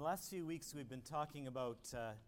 the last few weeks, we've been talking about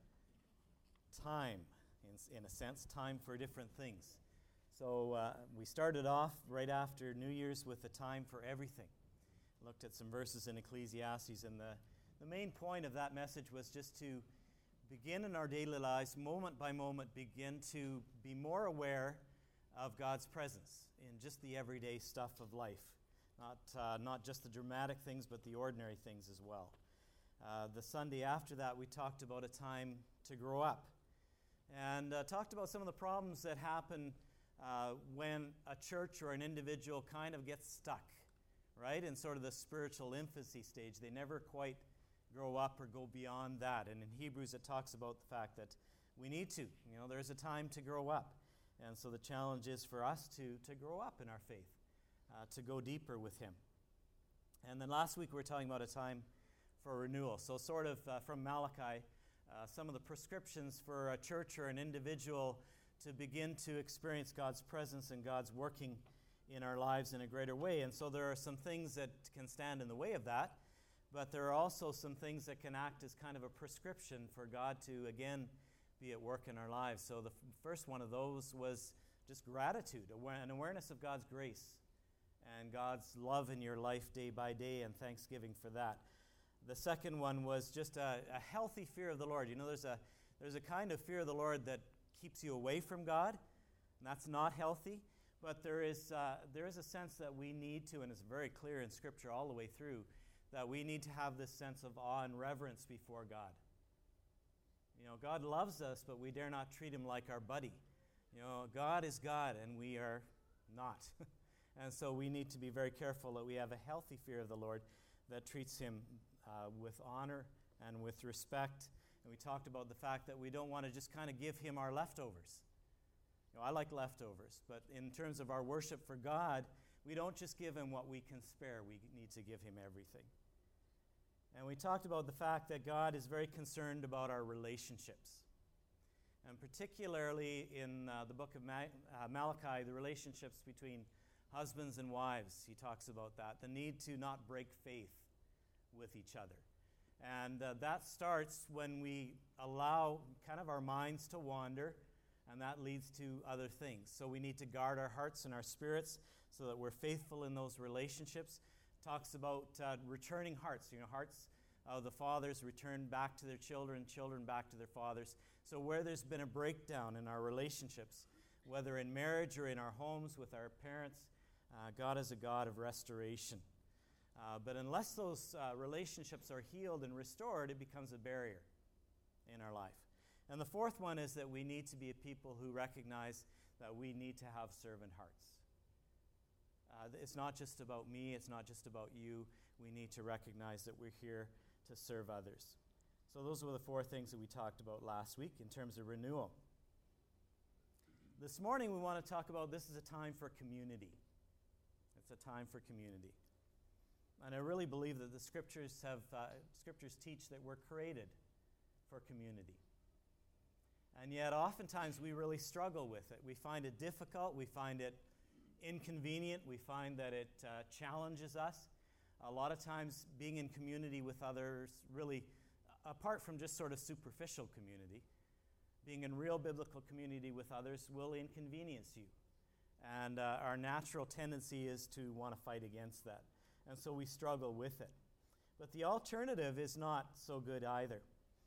time, in a sense, time for different things. So we started off right after New Year's with the time for everything. Looked at some verses in Ecclesiastes, and the main point of that message was just to begin in our daily lives, moment by moment, begin to be more aware of God's presence in just the everyday stuff of life. Not just the dramatic things, but the ordinary things as well. The Sunday after that, we talked about a time to grow up, and talked about some of the problems that happen when a church or an individual kind of gets stuck, right, in sort of the spiritual infancy stage. They never quite grow up or go beyond that. And in Hebrews, it talks about the fact that we need to. There's a time to grow up. And so the challenge is for us to grow up in our faith, to go deeper with Him. And then last week we were talking about a time for renewal. So sort of from Malachi, some of the prescriptions for a church or an individual to begin to experience God's presence and God's working in our lives in a greater way. And so there are some things that can stand in the way of that, but there are also some things that can act as kind of a prescription for God to, again, be at work in our lives. So the first one of those was just gratitude, an awareness of God's grace and God's love in your life day by day, and thanksgiving for that. The second one was just a healthy fear of the Lord. There's a kind of fear of the Lord that keeps you away from God, and that's not healthy. But there is a sense that we need to, and it's very clear in Scripture all the way through, that we need to have this sense of awe and reverence before God. God loves us, but we dare not treat Him like our buddy. God is God, and we are not. And so we need to be very careful that we have a healthy fear of the Lord that treats Him with honor and with respect. And we talked about the fact that we don't want to just kind of give Him our leftovers. I like leftovers, but in terms of our worship for God, we don't just give Him what we can spare. We need to give Him everything. And we talked about the fact that God is very concerned about our relationships. And particularly in the book of Malachi, the relationships between husbands and wives, he talks about that. The need to not break faith with each other. And that starts when we allow kind of our minds to wander, and that leads to other things. So we need to guard our hearts and our spirits so that we're faithful in those relationships. Talks about returning hearts. Hearts of the fathers return back to their children, children back to their fathers. So where there's been a breakdown in our relationships, whether in marriage or in our homes with our parents, God is a God of restoration. But unless those relationships are healed and restored, it becomes a barrier in our life. And the fourth one is that we need to be a people who recognize that we need to have servant hearts. It's not just about me, it's not just about you. We need to recognize that we're here to serve others. So those were the four things that we talked about last week in terms of renewal. This morning we want to talk about this is a time for community. It's a time for community. And I really believe that the Scriptures teach that we're created for community. And yet oftentimes we really struggle with it. We find it difficult, we find it inconvenient, we find that it challenges us. A lot of times being in community with others, really, apart from just sort of superficial community, being in real biblical community with others will inconvenience you. And our natural tendency is to want to fight against that. And so we struggle with it. But the alternative is not so good either.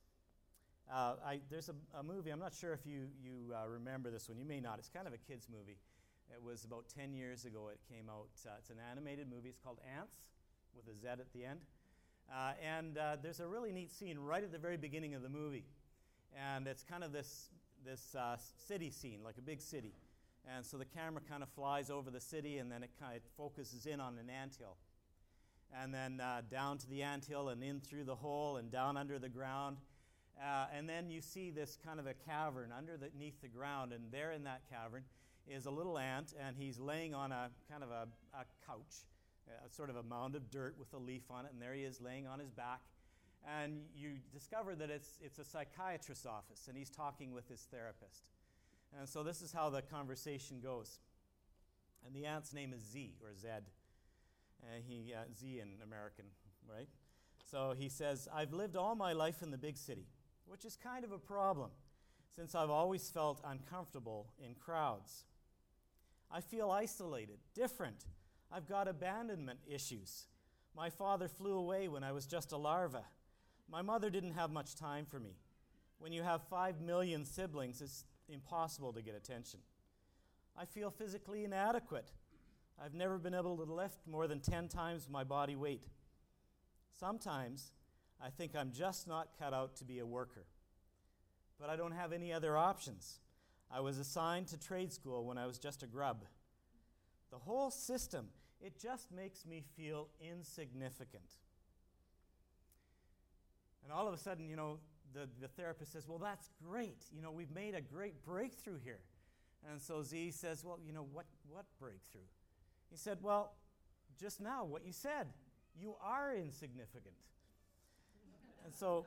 There's a movie, I'm not sure if you remember this one. You may not. It's kind of a kid's movie. It was about 10 years ago it came out. It's an animated movie. It's called Ants, with a Z at the end. And there's a really neat scene right at the very beginning of the movie. And it's kind of this city scene, like a big city. And so the camera kind of flies over the city, and then it kind of focuses in on an anthill. And then down to the anthill and in through the hole and down under the ground. And then you see this kind of a cavern underneath the ground, and there in that cavern is a little ant, and he's laying on a kind of a couch, sort of a mound of dirt with a leaf on it, and there he is laying on his back. And you discover that it's a psychiatrist's office, and he's talking with his therapist. And so this is how the conversation goes. And the ant's name is Z, or Zed. Z in American, right? So he says, I've lived all my life in the big city, which is kind of a problem, since I've always felt uncomfortable in crowds. I feel isolated, different. I've got abandonment issues. My father flew away when I was just a larva. My mother didn't have much time for me. When you have 5 million siblings, it's impossible to get attention. I feel physically inadequate. I've never been able to lift more than 10 times my body weight. Sometimes I think I'm just not cut out to be a worker. But I don't have any other options. I was assigned to trade school when I was just a grub. The whole system, it just makes me feel insignificant. And all of a sudden, the therapist says, well, that's great. We've made a great breakthrough here. And so Z says, well, what breakthrough? He said, well, just now, what you said. You are insignificant. And so,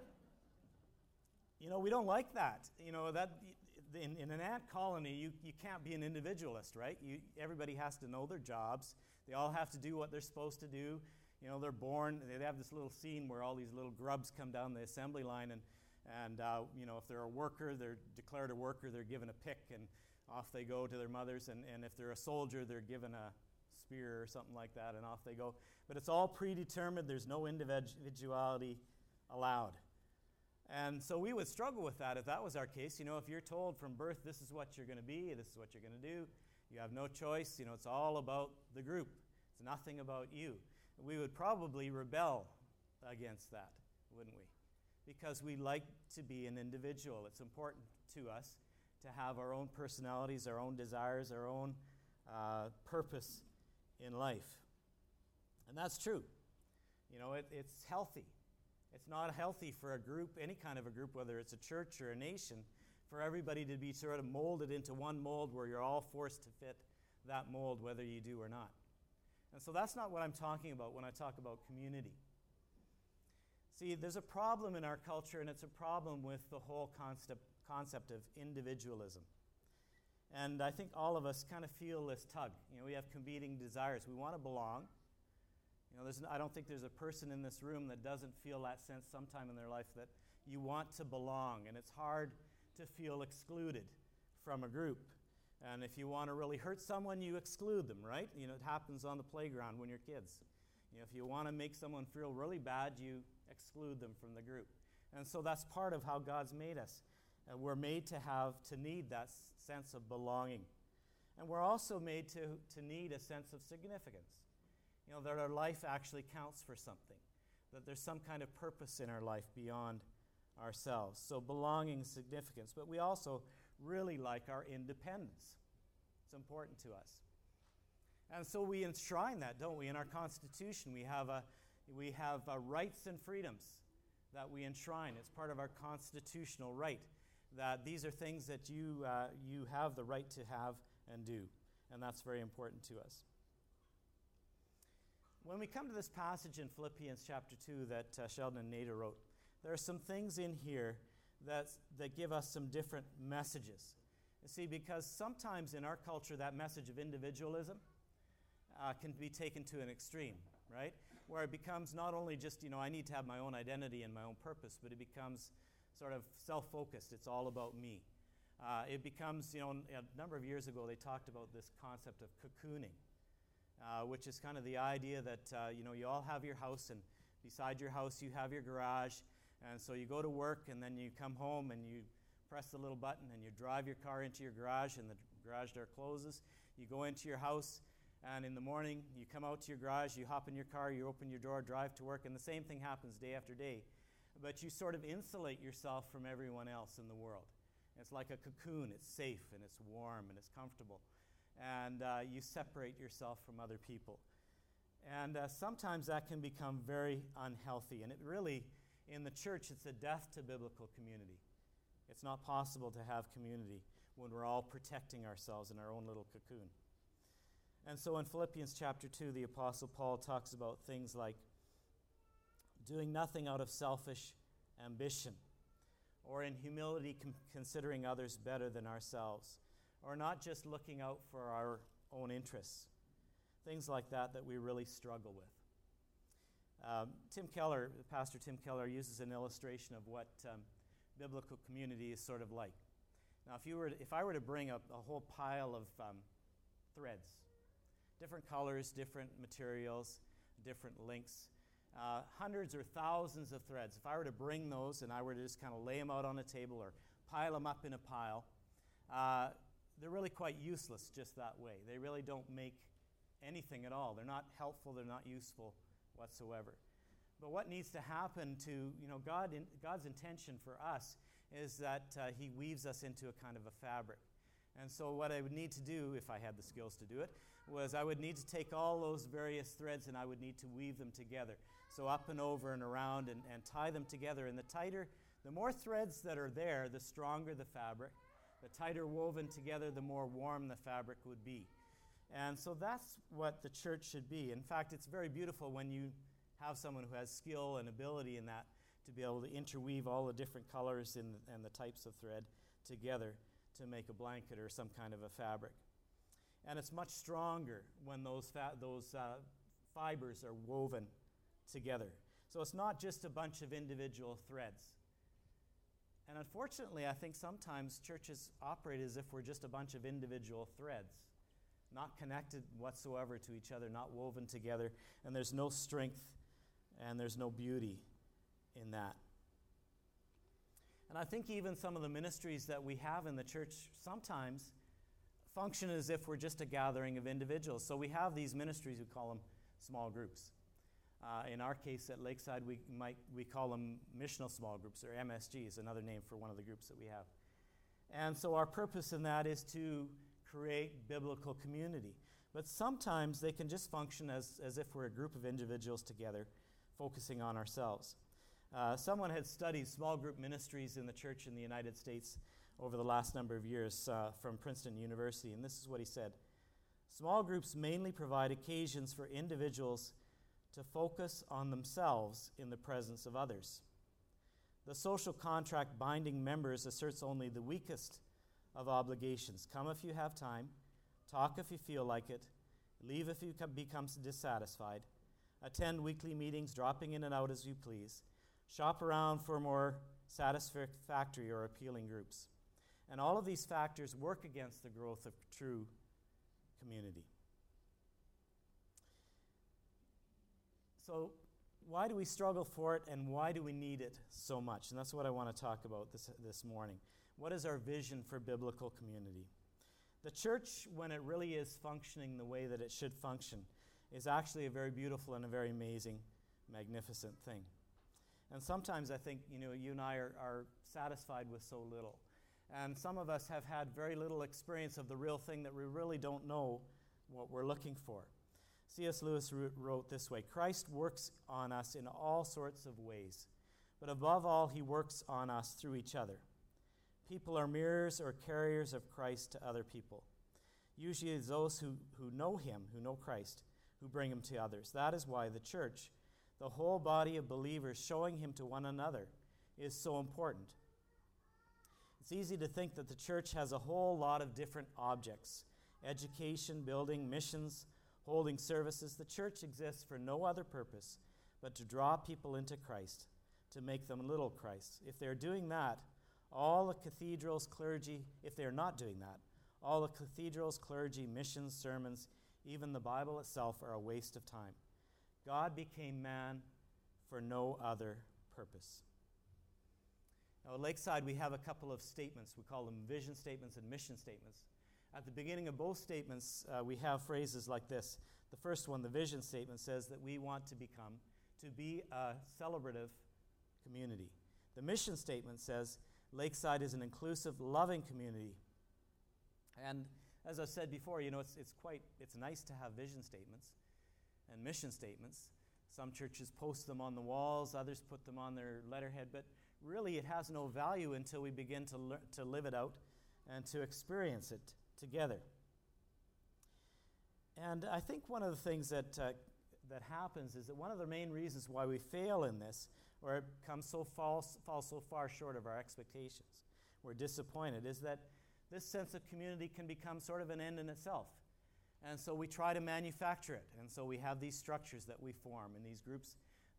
we don't like that. That in an ant colony, you can't be an individualist, right? Everybody has to know their jobs. They all have to do what they're supposed to do. They're born. They have this little scene where all these little grubs come down the assembly line, and if they're a worker, they're declared a worker. They're given a pick, and off they go to their mothers. And if they're a soldier, they're given a spear or something like that, and off they go. But it's all predetermined. There's no individuality allowed. And so we would struggle with that if that was our case. If you're told from birth, this is what you're going to be, this is what you're going to do, you have no choice. It's all about the group. It's nothing about you. We would probably rebel against that, wouldn't we? Because we like to be an individual. It's important to us to have our own personalities, our own desires, our own purpose in life. And that's true. It's healthy. It's not healthy for a group, any kind of a group, whether it's a church or a nation, for everybody to be sort of molded into one mold where you're all forced to fit that mold, whether you do or not. And so that's not what I'm talking about when I talk about community. See, there's a problem in our culture, and it's a problem with the whole concept of individualism. And I think all of us kind of feel this tug. We have competing desires. We want to belong. I don't think there's a person in this room that doesn't feel that sense sometime in their life that you want to belong, and it's hard to feel excluded from a group. And if you want to really hurt someone, you exclude them, right? It happens on the playground when you're kids. If you want to make someone feel really bad, you exclude them from the group. And so that's part of how God's made us. We're made to need that sense of belonging. And we're also made to need a sense of significance. That our life actually counts for something, that there's some kind of purpose in our life beyond ourselves. So belonging, significance. But we also really like our independence. It's important to us. And so we enshrine that, don't we? In our Constitution, we have rights and freedoms that we enshrine. It's part of our constitutional right, that these are things that you have the right to have and do. And that's very important to us. When we come to this passage in Philippians chapter 2 that Sheldon and Nada wrote, there are some things in here that give us some different messages. You see, because sometimes in our culture that message of individualism can be taken to an extreme, right? Where it becomes not only just, I need to have my own identity and my own purpose, but it becomes sort of self-focused. It's all about me. It becomes, a number of years ago they talked about this concept of cocooning. Which is kind of the idea that, you all have your house, and beside your house you have your garage. And so you go to work, and then you come home, and you press the little button, and you drive your car into your garage, and the garage door closes. You go into your house, and in the morning you come out to your garage, you hop in your car, you open your door, drive to work, and the same thing happens day after day. But you sort of insulate yourself from everyone else in the world. It's like a cocoon. It's safe, and it's warm, and it's comfortable. And you separate yourself from other people. And sometimes that can become very unhealthy. And it really, in the church, it's a death to biblical community. It's not possible to have community when we're all protecting ourselves in our own little cocoon. And so in Philippians chapter 2, the Apostle Paul talks about things like doing nothing out of selfish ambition, or in humility considering others better than ourselves, or not just looking out for our own interests. Things like that we really struggle with. Pastor Tim Keller uses an illustration of what biblical community is sort of like. Now, if I were to bring a whole pile of threads, different colors, different materials, different lengths, hundreds or thousands of threads, if I were to bring those and I were to just kind of lay them out on a table or pile them up in a pile, they're really quite useless just that way. They really don't make anything at all. They're not helpful. They're not useful whatsoever. But what needs to happen to, God's intention for us is that He weaves us into a kind of a fabric. And so what I would need to do, if I had the skills to do it, was I would need to take all those various threads and I would need to weave them together. So up and over and around and tie them together. And the more threads that are there, the stronger the fabric. The tighter woven together, the more warm the fabric would be. And so that's what the church should be. In fact, it's very beautiful when you have someone who has skill and ability in that to be able to interweave all the different colors and the types of thread together to make a blanket or some kind of a fabric. And it's much stronger when those fibers are woven together. So it's not just a bunch of individual threads. And unfortunately, I think sometimes churches operate as if we're just a bunch of individual threads, not connected whatsoever to each other, not woven together, and there's no strength and there's no beauty in that. And I think even some of the ministries that we have in the church sometimes function as if we're just a gathering of individuals. So we have these ministries, we call them small groups. In our case at Lakeside, we call them missional small groups, or MSG is another name for one of the groups that we have. And so our purpose in that is to create biblical community. But sometimes they can just function as if we're a group of individuals together, focusing on ourselves. Someone had studied small group ministries in the church in the United States over the last number of years from Princeton University, and this is what he said. Small groups mainly provide occasions for individuals to focus on themselves in the presence of others. The social contract binding members asserts only the weakest of obligations. Come if you have time, talk if you feel like it, leave if you become dissatisfied, attend weekly meetings, dropping in and out as you please, shop around for more satisfactory or appealing groups. And all of these factors work against the growth of true community. So why do we struggle for it, and why do we need it so much? And that's what I want to talk about this morning. What is our vision for biblical community? The church, when it really is functioning the way that it should function, is actually a very beautiful and a very amazing, magnificent thing. And sometimes I think, you and I are satisfied with so little. And some of us have had very little experience of the real thing that we really don't know what we're looking for. C.S. Lewis wrote this way: Christ works on us in all sorts of ways, but above all, He works on us through each other. People are mirrors or carriers of Christ to other people. Usually it's those who know Him, who know Christ, who bring Him to others. That is why the church, the whole body of believers showing Him to one another, is so important. It's easy to think that the church has a whole lot of different objects: education, building, missions, holding services. The church exists for no other purpose but to draw people into Christ, to make them little Christ. If they're doing that, all the cathedrals, clergy, if they're not doing that, all the cathedrals, clergy, missions, sermons, even the Bible itself are a waste of time. God became man for no other purpose. Now, at Lakeside, we have a couple of statements. We call them vision statements and mission statements. At the beginning of both statements, we have phrases like this. The first one, the vision statement, says that we want to be a celebrative community. The mission statement says Lakeside is an inclusive, loving community. And as I said before, it's nice to have vision statements and mission statements. Some churches post them on the walls, others put them on their letterhead, but really it has no value until we begin to live it out and to experience it together. And I think one of the things that happens is that one of the main reasons why we fail in this, or it falls so far short of our expectations, we're disappointed, is that this sense of community can become sort of an end in itself. And so we try to manufacture it. And so we have these structures that we form and these groups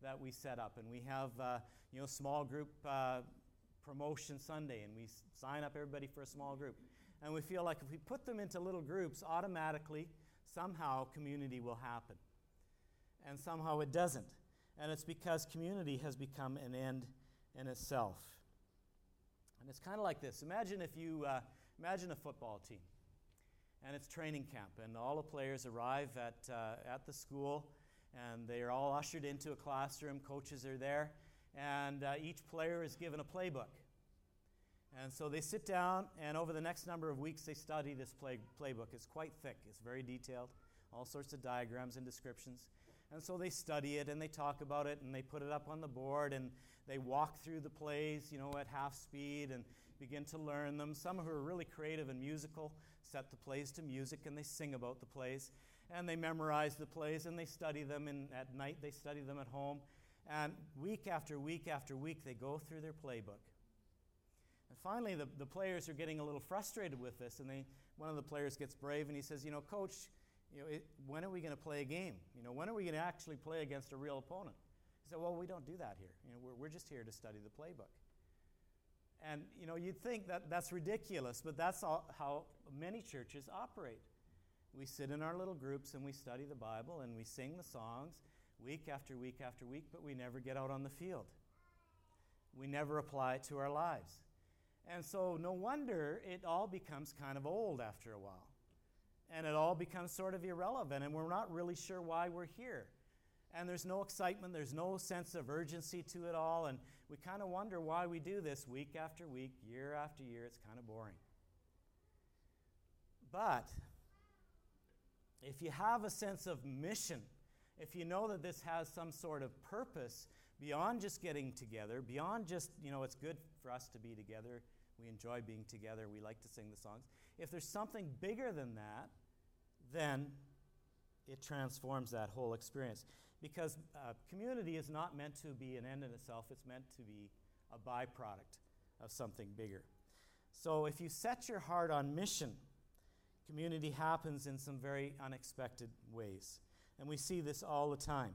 that we set up. And we have, small group promotion Sunday, and we sign up everybody for a small group. And we feel like if we put them into little groups, automatically, somehow community will happen. And somehow it doesn't. And it's because community has become an end in itself. And it's kind of like this. Imagine imagine a football team. And it's training camp, and all the players arrive at the school, and they are all ushered into a classroom. Coaches are there, and each player is given a playbook. And so they sit down, and over the next number of weeks, they study this playbook. It's quite thick. It's very detailed, all sorts of diagrams and descriptions. And so they study it, and they talk about it, and they put it up on the board, and they walk through the plays, at half speed, and begin to learn them. Some who are really creative and musical set the plays to music, and they sing about the plays. And they memorize the plays, and they study them, and at night they study them at home. And week after week after week, they go through their playbook. And finally, the players are getting a little frustrated with this, and one of the players gets brave, and he says, Coach, when are we going to play a game? When are we going to actually play against a real opponent? He said, well, we don't do that here. We're just here to study the playbook. And, you'd think that that's ridiculous, but that's how many churches operate. We sit in our little groups, and we study the Bible, and we sing the songs week after week after week, but we never get out on the field. We never apply it to our lives. And so no wonder it all becomes kind of old after a while. And it all becomes sort of irrelevant, and we're not really sure why we're here. And there's no excitement, there's no sense of urgency to it all, and we kind of wonder why we do this week after week, year after year. It's kind of boring. But if you have a sense of mission, if you know that this has some sort of purpose beyond just getting together, beyond just, it's good for us to be together, we enjoy being together, we like to sing the songs. If there's something bigger than that, then it transforms that whole experience. Because community is not meant to be an end in itself, it's meant to be a byproduct of something bigger. So if you set your heart on mission, community happens in some very unexpected ways. And we see this all the time.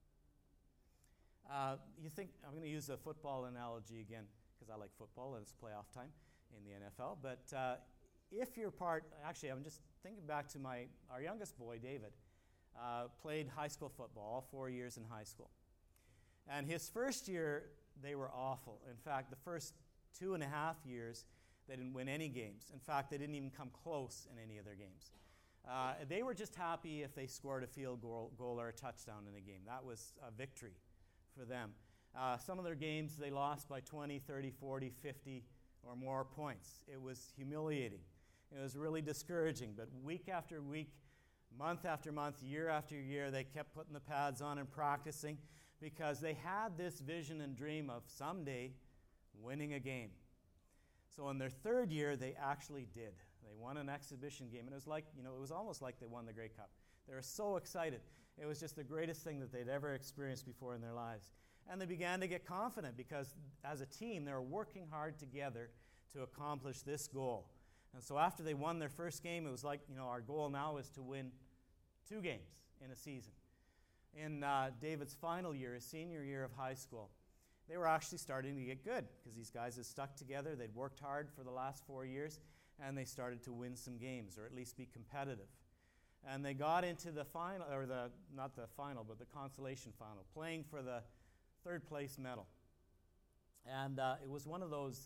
You think, I'm going to use a football analogy again, because I like football and it's playoff time in the NFL. But if you're I'm just thinking back to our youngest boy, David, played high school football, all 4 years in high school. And his first year, they were awful. In fact, the first 2.5 years, they didn't win any games. In fact, they didn't even come close in any of their games. They were just happy if they scored a field goal or a touchdown in a game. That was a victory for them. Some of their games, they lost by 20, 30, 40, 50 or more points. It was humiliating. It was really discouraging. But week after week, month after month, year after year, they kept putting the pads on and practicing because they had this vision and dream of someday winning a game. So in their third year, they actually did. They won an exhibition game, and it was like, it was almost like they won the Grey Cup. They were so excited. It was just the greatest thing that they'd ever experienced before in their lives. And they began to get confident because as a team, they were working hard together to accomplish this goal. And so after they won their first game, it was like, our goal now is to win 2 games in a season. In David's final year, his senior year of high school, they were actually starting to get good because these guys had stuck together. They'd worked hard for the last 4 years, and they started to win some games, or at least be competitive. And they got into the final, or not the final, but the consolation final, playing for the third place medal. And it was one of those,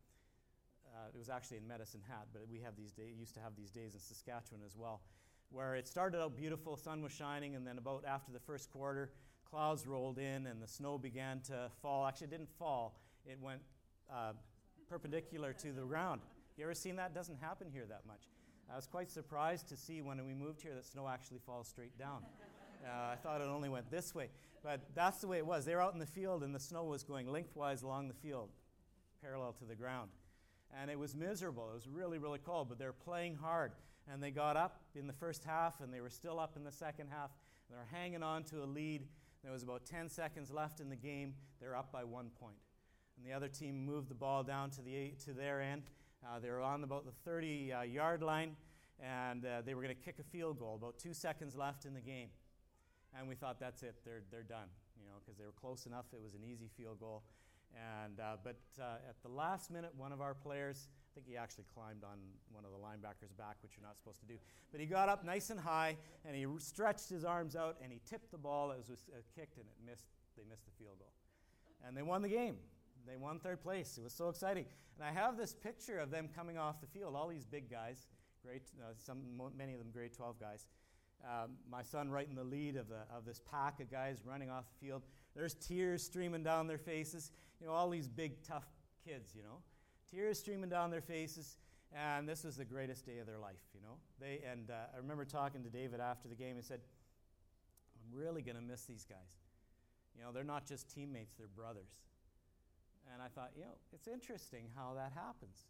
it was actually in Medicine Hat, but we have these days, used to have these days in Saskatchewan as well, where it started out beautiful, sun was shining, and then about after the first quarter, clouds rolled in and the snow began to fall. Actually, it didn't fall. It went perpendicular to the ground. You ever seen that? It doesn't happen here that much. I was quite surprised to see when we moved here that snow actually falls straight down. I thought it only went this way. But that's the way it was. They were out in the field, and the snow was going lengthwise along the field, parallel to the ground. And it was miserable. It was really, really cold, but they were playing hard. And they got up in the first half, and they were still up in the second half. They were hanging on to a lead. There was about 10 seconds left in the game. They were up by 1 point. And the other team moved the ball down to their end. They were on about the 30-yard line, and they were going to kick a field goal. About 2 seconds left in the game. And we thought, that's it. They're done. because they were close enough. It was an easy field goal. But at the last minute, one of our players, I think he actually climbed on one of the linebackers' back, which you're not supposed to do. But he got up nice and high, and he stretched his arms out, and he tipped the ball. It was kicked, and they missed the field goal. And they won the game. They won third place. It was so exciting. And I have this picture of them coming off the field, all these big guys, many of them grade 12 guys. My son right in the lead of this pack of guys running off the field. There's tears streaming down their faces. All these big, tough kids, Tears streaming down their faces. And this was the greatest day of their life, I remember talking to David after the game. He said, I'm really going to miss these guys. They're not just teammates, they're brothers. And I thought, it's interesting how that happens.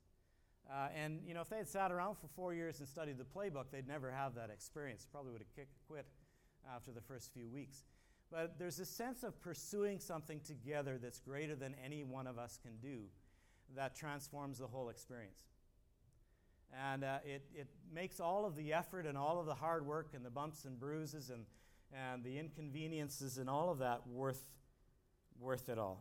If they had sat around for 4 years and studied the playbook, they'd never have that experience. Probably would have quit after the first few weeks. But there's a sense of pursuing something together that's greater than any one of us can do that transforms the whole experience. And it makes all of the effort and all of the hard work and the bumps and bruises and the inconveniences and all of that worth it all.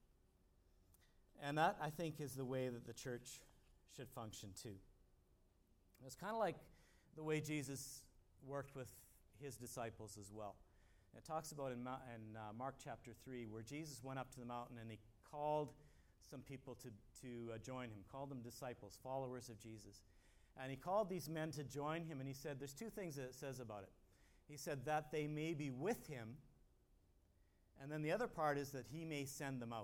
And that, I think, is the way that the church should function too. It's kind of like the way Jesus worked with his disciples as well. It talks about in Mark chapter 3 where Jesus went up to the mountain and he called some people to join him, called them disciples, followers of Jesus. And he called these men to join him, and he said, there's two things that it says about it. He said that they may be with him, and then the other part is that he may send them out.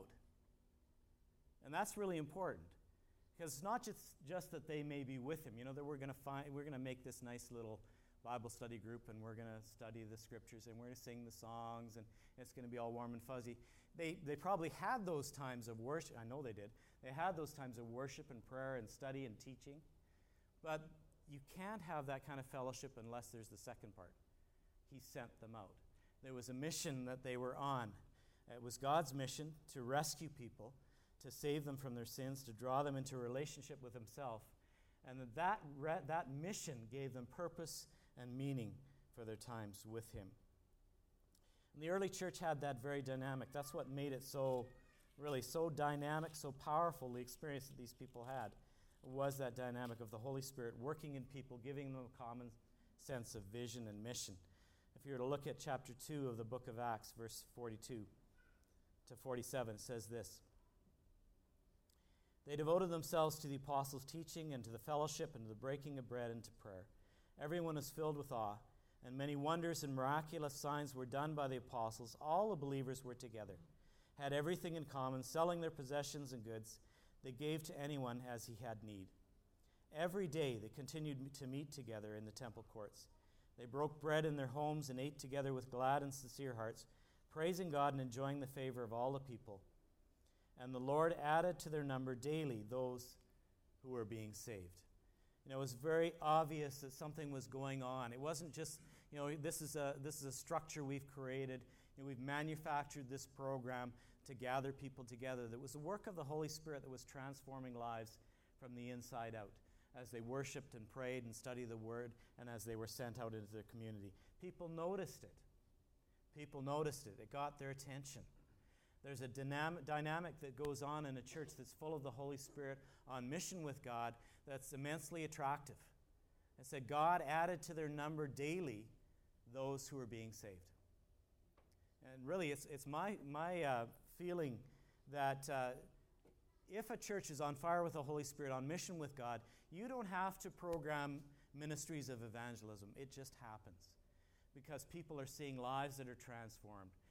And that's really important, because it's not just that they may be with him. That we're going to make this nice little Bible study group, and we're going to study the scriptures, and we're going to sing the songs, and it's going to be all warm and fuzzy. They probably had those times of worship. I know they did. They had those times of worship and prayer and study and teaching. But you can't have that kind of fellowship unless there's the second part. He sent them out. There was a mission that they were on. It was God's mission to rescue people, to save them from their sins, to draw them into a relationship with himself. And that mission gave them purpose and meaning for their times with him. And the early church had that very dynamic. That's what made it so dynamic, so powerful, the experience that these people had. Was that dynamic of the Holy Spirit working in people, giving them a common sense of vision and mission. If you were to look at chapter 2 of the book of Acts, verse 42 to 47, it says this. They devoted themselves to the apostles' teaching and to the fellowship and to the breaking of bread and to prayer. Everyone was filled with awe, and many wonders and miraculous signs were done by the apostles. All the believers were together, had everything in common, selling their possessions and goods. They gave to anyone as he had need. Every day they continued to meet together in the temple courts. They broke bread in their homes and ate together with glad and sincere hearts, praising God and enjoying the favor of all the people. And the Lord added to their number daily those who were being saved. It was very obvious that something was going on. It wasn't just, this is a structure we've created. We've manufactured this program to gather people together. That was the work of the Holy Spirit that was transforming lives from the inside out as they worshiped and prayed and studied the Word and as they were sent out into the community. People noticed it. It got their attention. There's a dynamic that goes on in a church that's full of the Holy Spirit on mission with God that's immensely attractive. It said God added to their number daily those who were being saved. And really, it's my feeling that if a church is on fire with the Holy Spirit, on mission with God, you don't have to program ministries of evangelism. It just happens because people are seeing lives that are transformed.